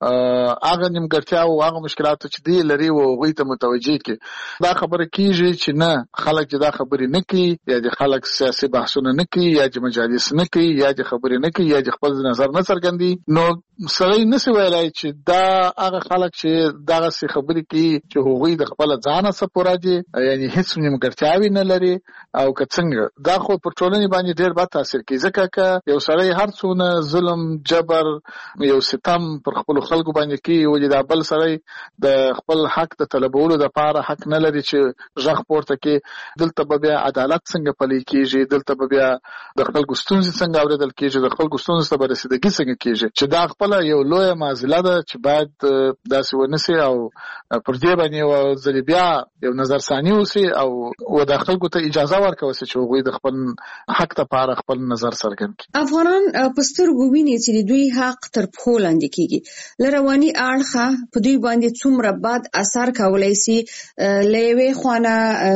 هغه نیمګړتیاو او هغه مشکلاتو چې دی لري و هغوی ته متوجه کړي. دا خبره کېږي چې نه خلک چې دا خبرې نه کوي، یا د خلک سیاسي بحثونه نه کوي، یا د مجالس نه کوي، یا د خبرې نه کوي، یا د خپل نظر نه څرګندي، نو سړی نسي ویلی چې دا هغه خلک چې دغسې خبرې کوي چې هغوی د خپله ځانه څه پوره دي، یعنې هېڅ نیمګړتیاوې نه لري او که څنګه. دا خو پر ټولنې باندې ډېر بد تاثیر کوي، ځکه که یو سړی هر څونه ظلم جبر یو ستم پر خپلو خلکو باندې کوي، ولې دا بل سړی د خپل حق د طلبولو دپاره حق نه لري چې غږ پورته کړي. دلته به بیا عدالت څنګه پلی کېږي، دلته به بیا د خلکو ستونزې څنګه اورېدل کېږي، د خلکو ستونزو ته به رسېدګي څنګه کېږي، چې دا خپله یو لویه معضله ده چې باید داسې ونه سي او پر دې باندې یوه ځلې بیا یو نظرثاني وسي او و د خلکو ته اجازه ورکوه چې هغوی د خپل حق دپاره خپل نظر څرګند کړي. افغانان په سترګو ویني چې د دوی حق تر پښو لاندې کېږي. له رواني اړخه په دوی باندې څومره بد اثر کولی سي. له یوې خوانه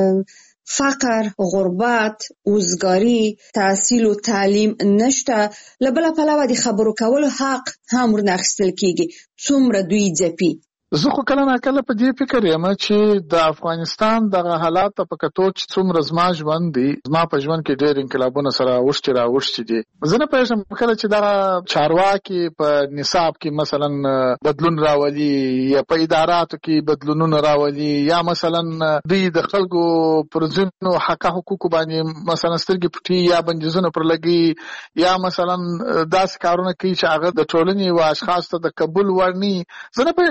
فقر، غربت، وزګاري، تحصیل او تعلیم نشته، له بله پلوه د خبرو کولو حق هم ورنه اخیستل کېږي. څومره دوی ځپي. زه خو کله ناکله په دې فکر یم چې د افغانستان دغه حالات ته په کتو چې څومره زما ژوند دی، زما په ژوند کې ډېر انقلابونه سره اوښتي را اوښتي دي. زه نه پوهېږم کله چې دغه چارواکي په نصاب کې مثلا بدلون راولي یا په اداراتو کې بدلونونه راولي، یا مثلا دوی د خلکو پر ځینو حقه حقوقو باندې مثلا سترګې پټي یا بندیزونه پر لګي، یا مثلا داسې کارونه کوي چې هغه د ټولنې و اشخاصو ته د قبول وړ نه. زه نه پوهېږم چې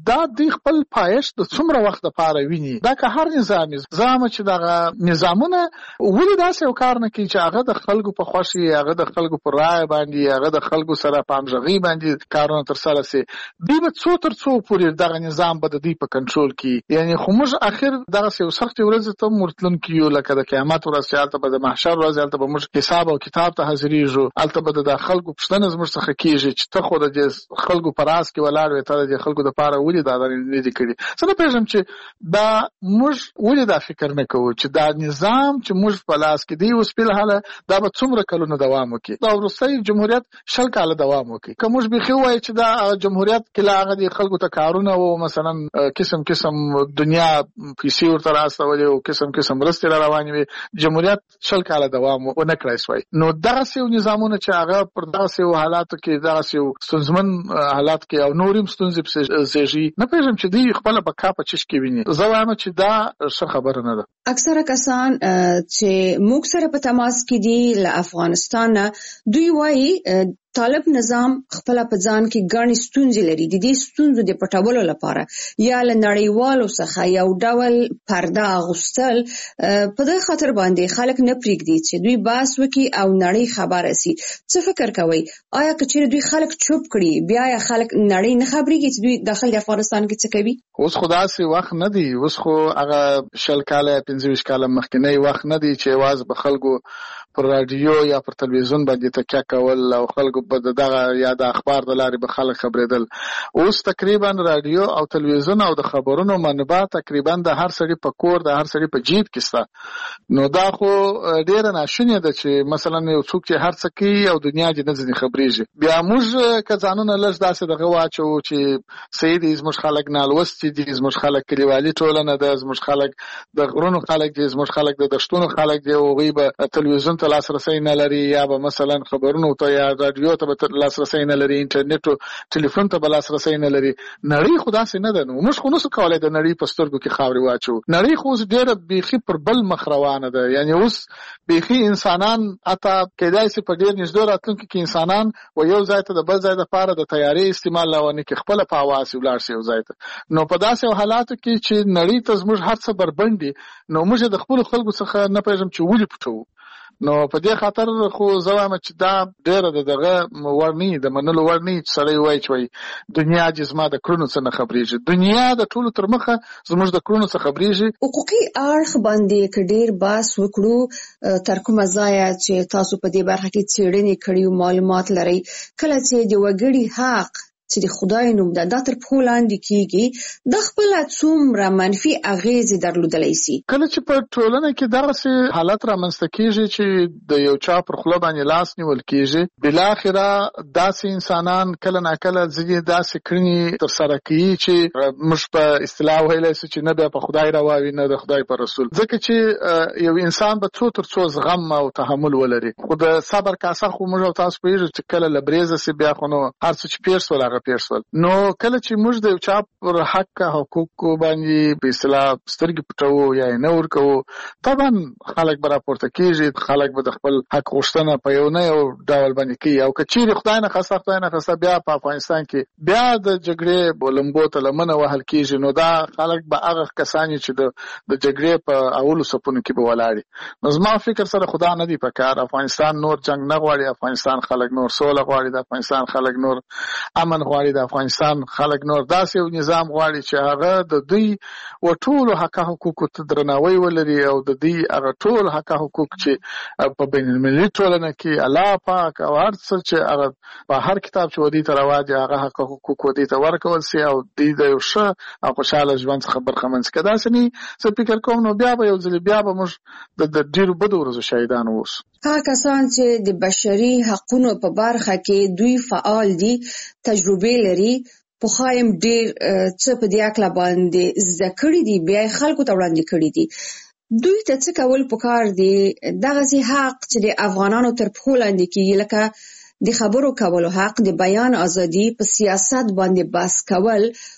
دا د خپل پایښت د څومره وخت لپاره ویني. دا که هر نظام نظام چې دغه نظامونه ولې داسې یو کار نه کوي چې هغه د خلکو په خوښي، هغه د خلکو په رایه باندې، هغه د خلکو سره په همغږۍ باندې کارونه ترسره سي. دوی به څو تر څو پورې دغه نظام به د دوی په کنټرول کې، یعنی خو موږ اخر دغسې یو سختې ورځې ته هم ورتلونکي یو، لکه د قیامت ورځ چې هلته به د محشر ورځ، هلته به موږ حساب او کتاب ته حاضرېږو، هلته به د خلکو پوښتنه زموږ څخه کېږي چې ته خو د دې خلکو په راز کې ولاړ وې، ته د دې خلکو دپاره ولې دا نه دي کړي. زه نه پوهېږم چې دا موږ ولې دا فکر نه کوو چې دا نظام چې موږ په لاس کې دی اوس فلحاله دا به څومره کلونه دوام وکړي. دا وروستی جمهوریت شل کاله دوام وکړي. که موږ بیخي ووایو چې دا جمهوریت کې لا هغه د خلکو ته کارونه و، مثلا قسم قسم دنیا پیسې ورته رااستولې او قسم قسم مرستې را روانې وې، جمهوریت شل کاله دوام ونه کړی سوی. نو دغسې یو نظامونه چې هغه پر دغسې یو حالاتو کې، دغسې یو ستونزمن حالات کې او نور هم ستونزې پسې زېږي، نه پوهېږم چې دوی خپله بقا په چش کې ویني. زه وایم چې دا ښه خبره نه ده. اکثره کسان چې موږ سره په تماس کې دي له افغانستان نه، دوی وایي طالب نظام خپل په ځان کې ګڼې ستونزې لري. د دې ستونزو د پټولو لپاره یا له نړیوالو څخه یو ډول پرده اغوستل په دې خاطر باندې خلک نه پرېږدي چې دوی بحث وکړي او نړۍ خبره سي. څه فکر کوئ؟ آیا که چېرې دوی خلک چوپ کړي بیا یا خلک نړۍ نه خبرېږي چې دوی داخل د افغانستان کې څه کوي؟ اوس خو داسې وخت نه دی. اوس خو هغه شل کاله پنځه ویشت کاله مخکینی وخت نه دی چې یوازې به خلکو پر رادیو یا پر تلویزیون باندې تکیه کول او خلکو په دغه یا د اخبار د لارې به خلک خبرېدل. اوس تقریبا رادیو او تلویزیون او د خبرونو منبع تقریبا د هر سړي په کور، د هر سړي په جیب کې شته. نو دا خو ډېره ناشونې ده چې مثلا یو څوک چې هر څه کوي او دنیا دې نه ځینې خبرېږي. بیا موږ که ځانونه لږ داسې دغه واچوو چې صحیح دي، زموږ خلک نالوستي دي، زموږ خلک کلیوالي ټولنه ده، زموږ خلک د غرونو خلک دي، زموږ خلک د دشتونو خلک دي، هغوی به تلویزیون ته لاسرسی نه لري، یا به مثلا خبرونو ته یا رادیو ته به لاسرسی نه لري، انټرنیټ او ټلیفون ته به لاسرسی نه لري. نړۍ خو داسې نه ده. نو موږ خو نسو کولی د نړۍ په سترګو کې خاورې واچو. نړۍ خو اوس ډېره بیخي پر بل مخ روانه ده. یعنې اوس بیخي انسانان حتی کیدای شي په ډېر نږدې راتلونکي کې انسانان و یو ځای ته د بل ځای دپاره د تیارې استعمال ونه کړي، خپله په هوا سي ولاړ شي یو ځای ته. نو په داسې حالاتو کې چې نړۍ ته زموږ هر څه بربند دي، نو موږ د خپلو خلکو څخه نه پوهېږم چې ولې پټوو. نو په دې خاطر خو زه وایم چې دا ډېره د دغه وړ نه وي، د منلو وړ نه وي چې سړی ووایي چې وایي دنیا چې زما د کړنو څه نه خبرېږي. دنیا د ټولو تر مخه زموږ د کړنو څه خبرېږي. حقوقي اړخ باندې که ډېر بحث وکړو، تر کومه ځایه چې تاسو په دې برخه کې څېړنې کړي او معلومات لرئ، کله چې د وګړي حق چې د خدای نوم ده دا تر پښو لاندې کېږي، د خپله څومره منفي اغېزې درلودلی سي؟ کله چې په ټولنه کې دغسې حالت رامنځته کېږي چې د یو چا پر خوله باندې لاس نیول کېږي، بالاخره داسې انسانان کله ناکله ځینې داسې کړنې ترسره کوي چې موږ په اصطلاح ویلی سو چې نه بیا په خدای روا وي نه د خدای په رسول. ځکه چې یو انسان به څو تر څو زغم او تحمل ولري. خو د صبر کاسه خو موږ او تاسو پوهېږو چې کله له بریزه سي بیا خو نو هر څه چې پېښ سول هغه پېښ سول. نو کله چې موږ د یو چا پر حق حقوقو باندې په اصطلاح سترګې پټوو یا یې نه ورکوو، طبعا خلک به راپورته کېږي، خلک به د خپل حق غوښتنه په یو نه یو ډول باندې کوي. او که چیرې خدای نخواسته خدای نخواسته بیا په افغانستان کې بیا د جګړې لمبو ته لمنه وهل کېږي، نو دا خلک به هغه کسان چې د د جګړې په اولو صفونو کې به ولاړي. نو زما فکر سره خدا نه دی پکار. افغانستان نور جنگ نه غواړي، افغانستان خلک نور سوله غواړي، د افغانستان خلک نور امن غواړي، د افغانستان خلک نور داسې یو نظام غواړي چې هغه د دوی و ټولو حق حقوقو ته درناوی ولري او د دوی هغه ټول حق حقوق چې په بین المللي ټولنه کې الله پاک او هر څه چې هغه په هر کتاب چې ودی ته رواج هغه حق حقوق ودی ته ورکول سي او دوی د یو ښه او خوشاله ژوند څخه برخمن سي. که داسې نه زه فکر کوم نو بیا به یو ځل بیا به موږ د ډېرو بدو ورځو شهیدان اوسو. هغه کسان چې د بشري حقونو په برخه کې دوی فعال دي، تجربه لري، پخوایم ډېر څه په دې اړه باندې زده کړي دي، بیا خلکو ته وړاندې کړي دي، دوی ته څه کول پکار دي دغسې حق چې د افغانانو تر پښو لاندې کېږي، لکه د خبرو کولو حق، د بیان ازادي، په سیاست باندې بحث کول،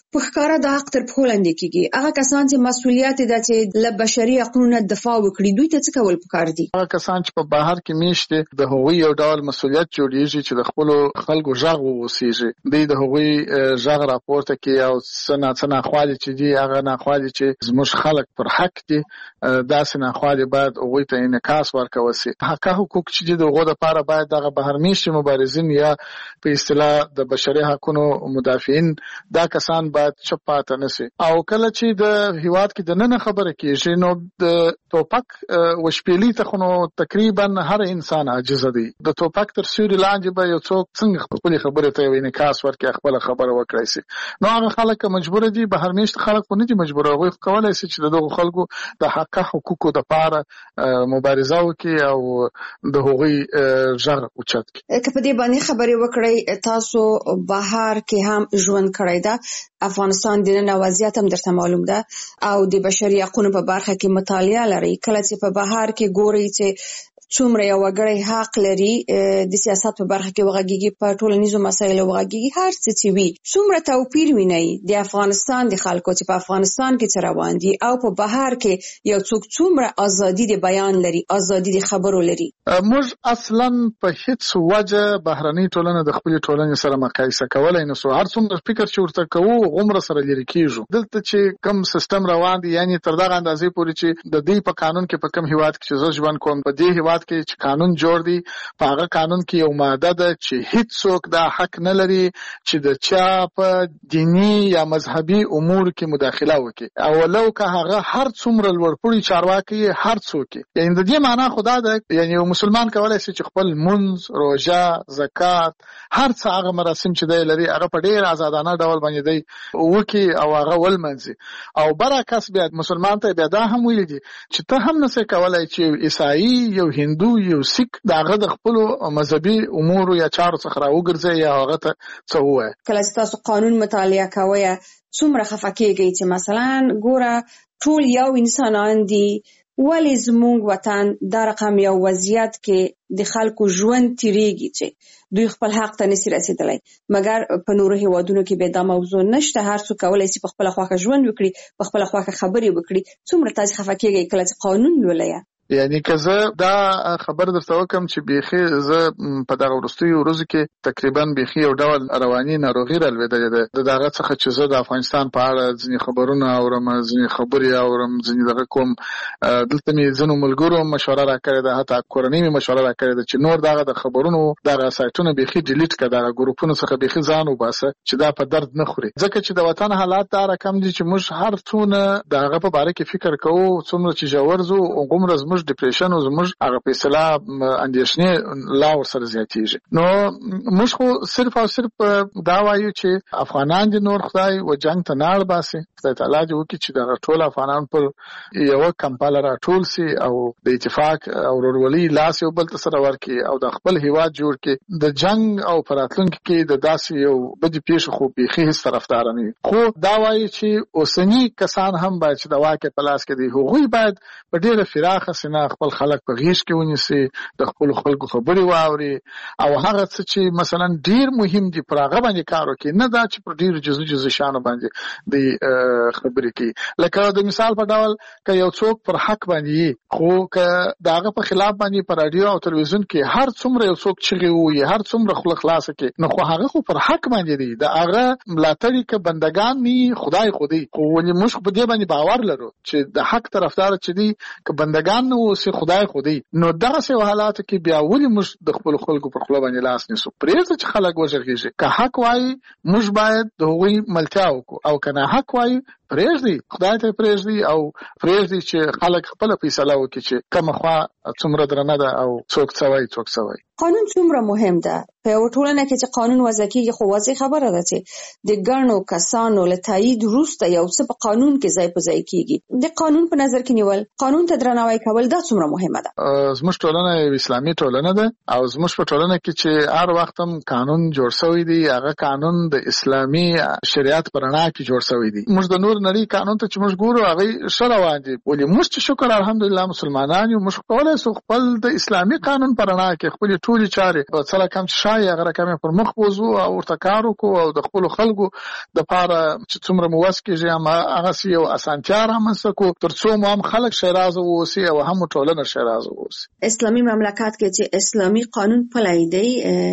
په ښکاره د حق تر پښو لاندې کیږي. هغه کسان چې مسؤلیت ده چې له بشري حقوقو دفاع وکړي دوی ته څه کول پکار دي؟ هغه کسان چې په بهر کې میشته د هغوی یو ډول مسؤلیت جوړیږي چې د خپل خلکو ژغ ووسیږي. دوی د هغوی ژغ راپورته کوي او سنا سنا خالي چې دي هغه نه خالي چې زموږ خلک پر حق دي دا سنا خالي باید هغوی ته انعکاس ورکول شي. حق حقوق چې د هغو لپاره باید دغه بهر میشته مبارزین یا په اصطلاح د بشري حقوقو مدافعین دا کسان باید چپ پاتې نشي. او کله چې د هیواد کې د نن خبره کیږي نو د توپک وشپېلي ته خو تقریبا هر انسان عاجز دی. د توپک تر سیوري لاندې به یو څوک څنګه خپل خبره ته انعکاس ورکړي خپل خبره وکړي شي. نو هغه خلک مجبور دي بهر میشت خلک نه دي مجبور هغه کولای شي چې دغه خلکو د حق حقوقو لپاره مبارزه وکړي او د هغوی ژغ اوچت کړي. که په دې باندې خبرې وکړئ تاسو بهر کې هم ژوند کړی ده افغانستان د نن وضعیت هم درته معلوم ده او د بشري حقوقو په برخه کې مطالعه لري. کله چې په بهر کې ګورئ چې څومره یو وګړی حق لري د سیاست په برخه کې وغږیږي په ټولنیزو مسایلو وغږیږي هر څه چې وي څومره توپیر وینئ د افغانستان د خلکو چې په افغانستان کې څه روان دي او په بهر کې یو څوک څومره ازادي د بیان لري ازادي د خبرو لري. موږ اصلا په هیڅ وجه بهرنۍ ټولنه د خپل ټولنې سره مقایسه کولای نه سو. هر څومره فکر چې ورته کوو غومره سره لري کیږو. دلته چې کم سیستم روان دي یعنی تر دغه اندازې پورې چې د دې په قانون کې په کم هیواد کې چې زه ژوند کوم په دې هیواد کې چې قانون جوړ دی په هغه قانون کې یو ماده ده چې هیڅ څوک دا حق نه لري چې د چا په دینی یا مذهبي امور کې مداخله وکړي او لو که هغه هر څومره لوړپوړي چارواکي هر څوک یعنی د دې معنی خدا ده یعنی یو مسلمان کولای شي چې خپل منځ روژه زکات هر څه هغه مراسم چې دی لري هغه په ډیر آزادانه ډول باندې دی وکړي او هغه ولمنځي او برعکس بیا مسلمان ته بیا دا هم ویل دي چې ته هم نسې کولای چې عیسائی یو هندو یو سیک داغه د خپل مذهبي امور یا چارو څخه راوګرځي یا هغه ته څه وایي. کله چې تاسو قانون مطالعه کوئ څومره خفه کیږئ چې مثلا ګوره ټول یو انسانان دي ولې زموږ وطن دا رقم یو وضعیت کې د خلکو ژوند تیریږي چې دوی خپل حق ته نشي رسیدلی مګر په نورو هیوادونو کې به دا موضوع نشته هر څوک کولای شي په خپل خواخه ژوند وکړي په خپل خواخه خبرې وکړي. څومره تاسو خفه کیږئ کله چې قانون لولئ؟ یعنی که زه دا خبر درته وکم چې بیخي زه په دغه وروستیو ورځو کې تقریبا بیخي یو ډول رواني ناروغي رالوېدلې ده د دغه څخه چې زه د افغانستان په اړه ځینې خبرونه اورم ځینې خبرې اورم ځینې دغه کوم دلته مې ځینو ملګرو مشوره راکړې ده حتی کورنۍ مې مشوره راکړې ده چې نور دغه د خبرونو دغه سایټونه بیخي ډیلیټ کړه دغه ګروپونو څخه بیخي ځان وباسه چې دا په درد نه خوري ځکه چې د وطن حالات دا رقم دي چې موږ هر څونه دغه په باره کې فکر کوو څومره چې ژور ځو هغومره زموږ ډیپریشن او زموږ هغه په اصطلاح اندېښنې لا ورسره زیاتېږي. نو موږ خو صرف او صرف دا وایو چې افغانان دي نور خدای و جنگ ته نه اړ باسي خدای تعالی دې وکړي چې دغه ټول افغانان پر یوه کمپاله راټول سي او د اتفاق او ورورولۍ لاس یو بل ته سره ورکړي او د خپل هیواد جوړ کړي. د جنگ او په راتلونکي کې د داسې یو بدې پیښې خو بیخي هېڅ طرفدار نه وي خو دا وایي چې اوسني کسان هم باید چې د واکې په لاس کې دي هغوی باید په ډېره پراخه سینه خپل خلک په غیږ کې ونیسي د خپل خلکو خبرې واوري او هغه څه چې مثلا ډیر مهم دي پر هغه باندې کار وکړي نه دا چې پر ډیر جزو جزو شانو باندې د خبرې کوي. لکه د مثال په ډول که یو څوک پر حق باندې خو که دغه په خلاف باندې پر رادیو او تلویزیون کې هر څومره یو څوک چغې وایي هر څومره خوله خلاصه کړي نو خو هغه خو پر حق باندې دی د هغه ملاتړي که بندګان نه خدای خودي خو ولې موږ په دې باندې باور لرو چې د حق طرفدار چې دي که بندګان نه اوسي خدای خودي نو دغه څه حالات کې بیا ولې موږ د خپل خلکو پر خپل باندې لاس نیسو پرېږده چې خلک وژغېږي که حق وایي موږ باید د هغوی ملتیا وکړو او که نه حق وایي پرېږدي خدای ته پرېږدي او پرېږدي چې خلک خپله فیصله وکړي چې کومه خوا څومره درنه ده او څوک څه وایي څوک څه وایي. قانون څومره مهم ده په یوه ټولنه کې چې قانون وضع کېږي خو واضح خبره ده چې د ګڼو کسانو له تایید وروسته یو څه په قانون کې ځای په ځای کېږي. د قانون په نظر کې نیول قانون ته درناوی کول دا څومره مهمه ده؟ زموږ ټولنه یو اسلامي ټولنه ده او زموږ په ټولنه کې چې هر وخت هم قانون جوړ شوی دی هغه قانون د اسلامي شریعت په رڼا کې جوړ شوی دی. موږ د نور نور نړۍ قانون ته چې موږ ګورو هغه ښه روان دي. ولې موږ چې شکر الحمدلله مسلمانان یو، موږ کولی شو خپل د اسلامي قانون په رڼا کې خپلې ټولې چارې په څه رقم چې ښایي هغه رقم یې پر مخ بوځو او ورته کار وکړو او د خپلو خلکو دپاره چې څومره مو وس کېږي هماغسې یو اسانتیا رامنځته کړو تر څو مو هم خلک ښېرازه واوسي او هم ټولنه ښېرازه واوسي. اسلامي مملکت کې چې اسلامي قانون پلی دی،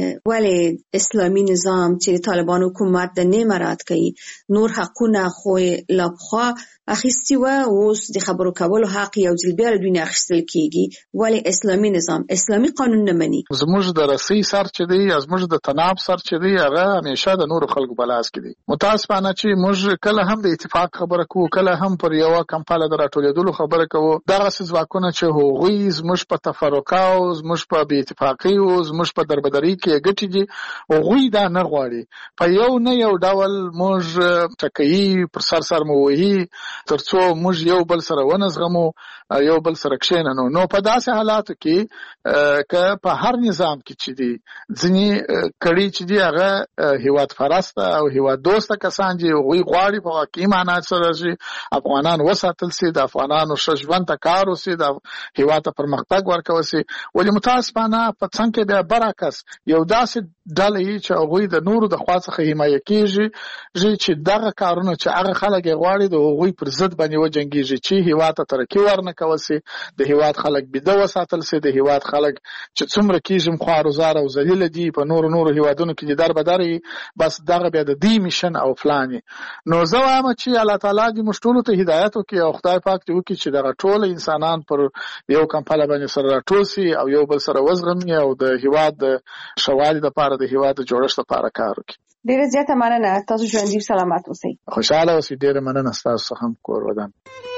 ولې اسلامي نظام چې د طالبان حکومت د نه مراعات کوي، نور حقونه خو لا پخوا اخیستي وه، اوس د خبرو کولو حق یو ځل بیا له دوی نه اخیستل کېږي، ولې اسلامي نظام اسلامي قانون نه مني؟ زموږ د رسۍ سر چې دی یا زموږ د تناب سر چې دی هغه همیشه د نورو خلکو په لاس کې دی. متاسفانه چې موږ کله هم د اتفاق خبره کوو، کله هم پر یوه کمپاله د راټولېدلو خبره کوو، دغسې ځواکونه چې هغوی زموږ په تفرقه او زموږ په بې اتفاقۍ او زموږ په دربدرۍ کې ګټې دي، هغوی دا نه غواړي. په یو نه یو ډول موږ ټکوي، پر سر سر مو وهي تر څو موږ یو بل سره ونه زغمو، یو بل سره کښېننو. نو په داسې حالاتو کې که په هر نظام کې چې دي ځینې کړي چې دي هغه هیواد پرسته او هیواد دوسته کسان دي، هغوی غواړي په واقعي معنا سره چې افغانان وساتل سي، د افغانانو ښه ژوند ته کار وسي، د هیواد ته پرمختګ ورکوي سي. ولې متاسفانه په څنګ کې بیا برعکس یو داسې ډله یي چې هغوی د نورو د خوا څخه حمایه کېږي چې دغه کارونه چې هغه خلک یې غواړي د هغوی پر ضد باندې وجنګېږي چې هیواد ته ترقي ورنه کوه سي، د هیواد خلک بیده وساتل سي، د هیواد خلک چې څومره کېږي خوارزار او ذلیله دي په نورو نورو هیوادونو کې دي در بدر وي، بس دغه بیا د دې میشن او پلان. نو زه وایم چې الله تعالی دې موږ ټولو ته هدایت وکړي او خدای پاک دې وکړي چې دغه ټول انسانان پر یو کمپله باندې سره راټول سي او یو بل سره وزغمي او د هیواد د ښه والي دپاره د هیواد د جوړښت لپاره کار وکړي. ډېره زیاته مننه، تاسو ژوندي سلامت اوسئ. خوشحاله اوسئ. ډېره مننه ستاسو څخه هم کور ودان.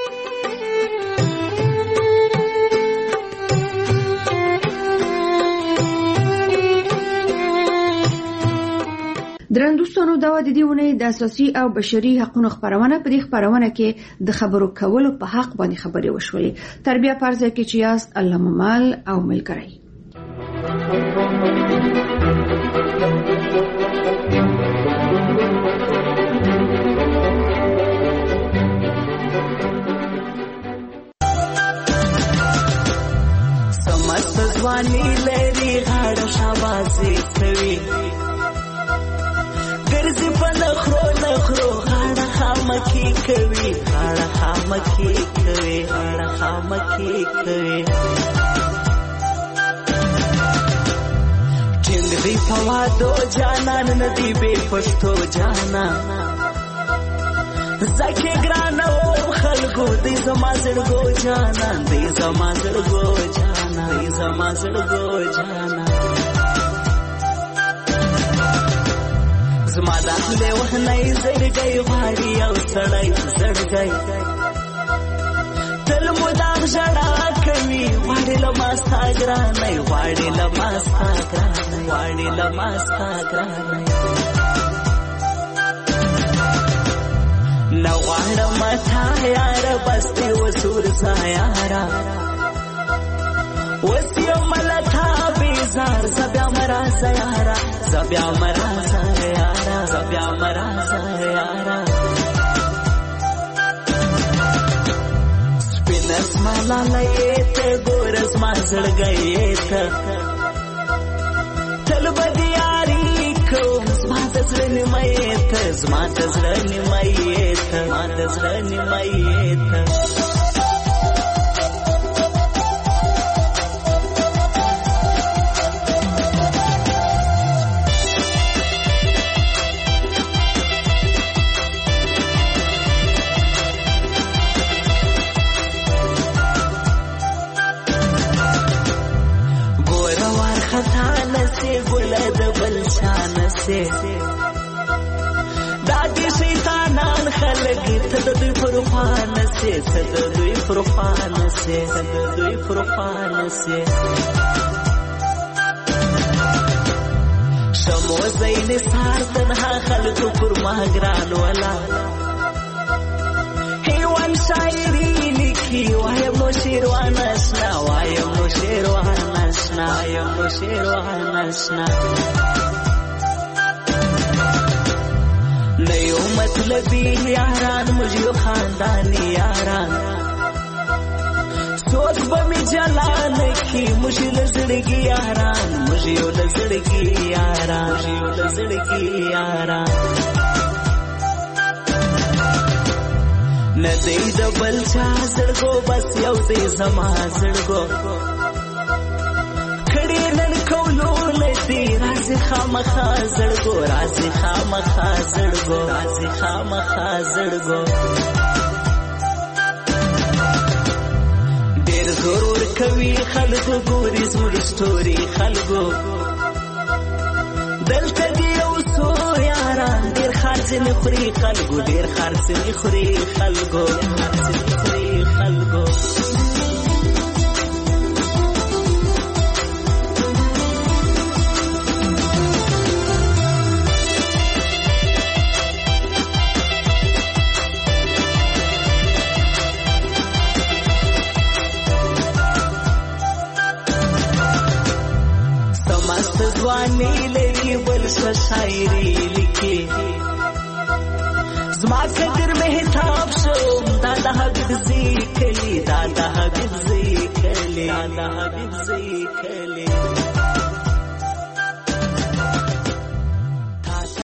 درندوستانو دا د دې ونې د اساسي او بشري حقوقو خبرونه په دې خبرونه کې د خبرو کولو په حق باندې خبرې وشولې. تربیه پرځه کې چې یاست الله ممال او ملګری. سمست ځواني لري غاړه شاباسي کوي، ګرځي په نخرو نخرو غاړه خامکي کوي، غاړه خامکي کوي، غاړه خامکي کوي. ټینګ دی په وادو جانان ندی بې پښتو جانان، زکه ګران او خلکو دی زما زړګو جانان، دی زما زړګو جانان، دی زما زړګو جانان. زما داخله وهنای زړګي غواړي او سړی زړګي تل مدام ژړا کوي، غواړي له ما ستا ګرانۍ، غواړي له ما ستا ګرانۍ، غواړي له ما ستا ګرانۍ. نه غواړم تا یاره بس دې وسور سا یاره، اوس یم له تا بیزار، زه بیا مرازه یاره، زه بیا مرازه یاره، زه بیا مرازه یاره. سپین اسما لالی ته ګور اسما زړګی ته، تل به دې یاري کوم زما د زړه نیمایې ته، زما د زړه نیمایې ته، زما د زړه نیمایې ته. دا دې شیطانان خلک ته د دوی پر خوان سي، ته د دوی پر خوان سي، ته د دوی پر خوان سي. شمو زین سار تنها خلکو پر ما ګران ولا، هیوان شاعري لیکي وایم نو شیروان اشنا، وایم نو شیروان اشنا، وایم نو شیروان اشنا. نه یو مطلبی یاران موږ یو خاندانی یاران څوک به مې جلا نه کړي موږ له زړګي یاران موږ یو له زړګي یاران موږ یو له زړګي یاران نه دی د بل چا زړګو بس یو دی زما زړګو کړي نن کولو لدی راځي خامخا زړګو راځي خامخا زړګو راځي خامخا زړګو ډېر ضرور کوي خلکو ګوري زموږ ستوري خلکو دلته دی یو څو یاران ډېر خرڅ نه خوري خلکو ډېر خرڅ نه خوري خلکو خرڅ نه خوري خلکو ځواني لري بل څه شاعري لیکي زما قدر مهتاب شو دا د حبیب زی کلی دا د حبیب زی کلی دا د حبیب زی